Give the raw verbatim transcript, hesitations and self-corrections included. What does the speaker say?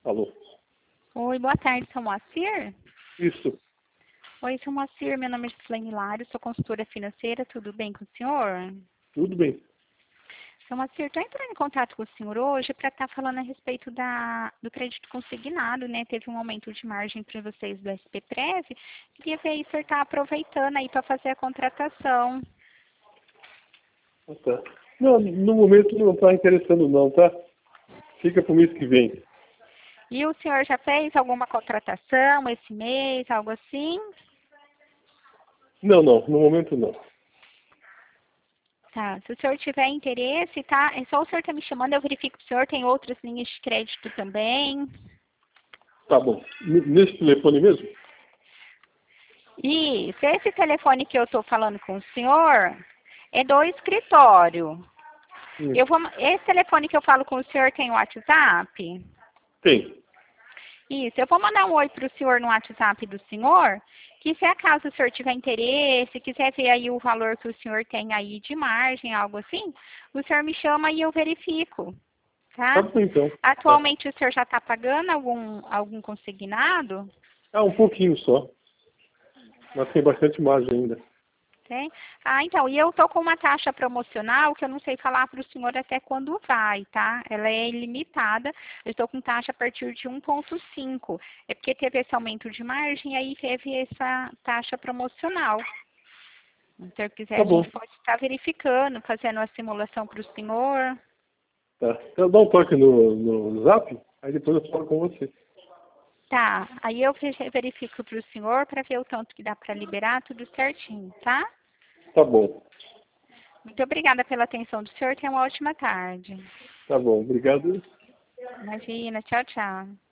Alô? Oi, boa tarde, seu Moacir? Isso. Oi, seu Moacir, meu nome é Gislaine Hilário, sou consultora financeira, tudo bem com o senhor? Tudo bem. Seu Moacir, estou entrando em contato com o senhor hoje para estar falando a respeito da, do crédito consignado, né? Teve um aumento de margem para vocês do S P Prev, queria ver aí se o senhor está aproveitando aí para fazer a contratação. Ah, tá. Não, no momento não está interessando não, tá? Fica para o mês que vem. E o senhor já fez alguma contratação esse mês, algo assim? Não, não, no momento não. Tá, se o senhor tiver interesse, tá? É só o senhor estar me chamando, eu verifico se o senhor tem outras linhas de crédito também. Tá bom. N- Nesse telefone mesmo? Isso, esse telefone que eu estou falando com o senhor é do escritório. Hum. Eu vou, esse telefone que eu falo com o senhor tem WhatsApp? Tem. Isso, eu vou mandar um oi para o senhor no WhatsApp do senhor, que se acaso o senhor tiver interesse, quiser ver aí o valor que o senhor tem aí de margem, algo assim, o senhor me chama e eu verifico, tá? Tá bom então. Tá. Atualmente o senhor já está pagando algum, algum consignado? Ah, um pouquinho só. Mas tem bastante margem ainda. Tem? Ah, então, e eu estou com uma taxa promocional que eu não sei falar para o senhor até quando vai, tá? Ela é ilimitada, eu estou com taxa a partir de um ponto cinco. É porque teve esse aumento de margem e aí teve essa taxa promocional. Então, se quiser, Tá a bom. gente pode estar verificando, fazendo a simulação para o senhor. Tá. Eu dou um toque no, no zap, aí depois eu falo com você. Tá, aí eu ve- verifico para o senhor para ver o tanto que dá para liberar, tudo certinho, tá? Tá bom. Muito obrigada pela atenção do senhor, tenha uma ótima tarde. Tá bom. Obrigado. Imagina, tchau, tchau.